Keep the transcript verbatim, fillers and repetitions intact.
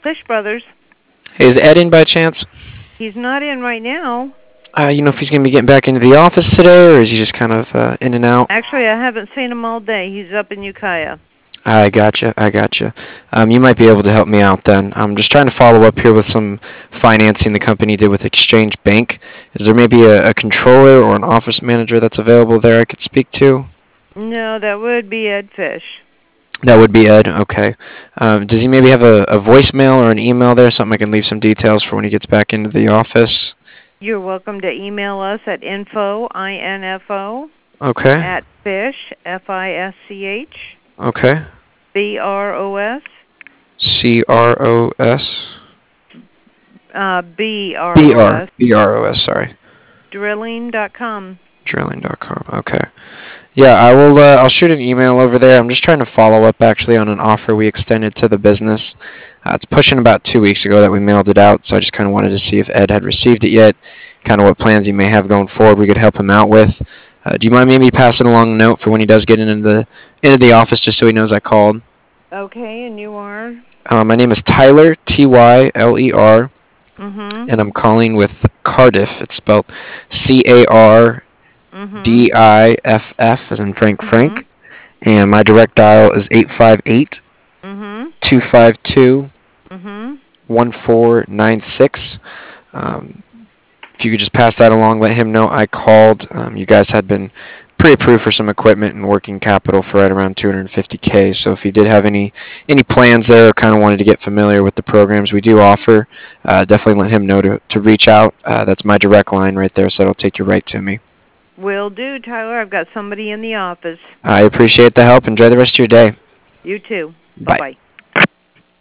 Fish Brothers. Hey, is Ed in by chance? He's not in right now. Uh, you know if he's going to be getting back into the office today, or is he just kind of uh, in and out? Actually, I haven't seen him all day. He's up in Ukiah. I gotcha, I gotcha. Um, you might be able to help me out then. I'm just trying to follow up here with some financing the company did with Exchange Bank. Is there maybe a, a controller or an office manager that's available there I could speak to? No, that would be Ed Fish. That would be Ed. Okay. Um, does he maybe have a, a voicemail or an email there, something I can leave some details for when he gets back into the office? You're welcome to email us at info, I N F O, Okay. at fish, F I S C H, Okay. B R O S, C R O S. uh, B R B O R. S, B R O S, sorry. drilling dot com. Drilling dot com. Okay. Yeah, I will. Uh, I'll shoot an email over there. I'm just trying to follow up actually on an offer we extended to the business. Uh, it's pushing about two weeks ago that we mailed it out, so I just kind of wanted to see if Ed had received it yet, kind of what plans he may have going forward we could help him out with. Uh, do you mind maybe passing along a note for when he does get into the into the office, just so he knows I called? Okay, and you are? Uh, my name is Tyler, T Y L E R, Mm-hmm. and I'm calling with Cardiff. It's spelled C A R D I F F, as in Frank Mm-hmm. Frank. And my direct dial is eight five eight, Mm-hmm. two five two, Mm-hmm. one four nine six. Um, if you could just pass that along, let him know I called. Um, you guys had been pre-approved for some equipment and working capital for right around two hundred fifty K. So if you did have any any plans there, or kind of wanted to get familiar with the programs we do offer, uh, definitely let him know to, to reach out. Uh, that's my direct line right there, so it'll take you right to me. Will do, Tyler. I've got somebody in the office. I appreciate the help. Enjoy the rest of your day. You too. Bye. Bye-bye.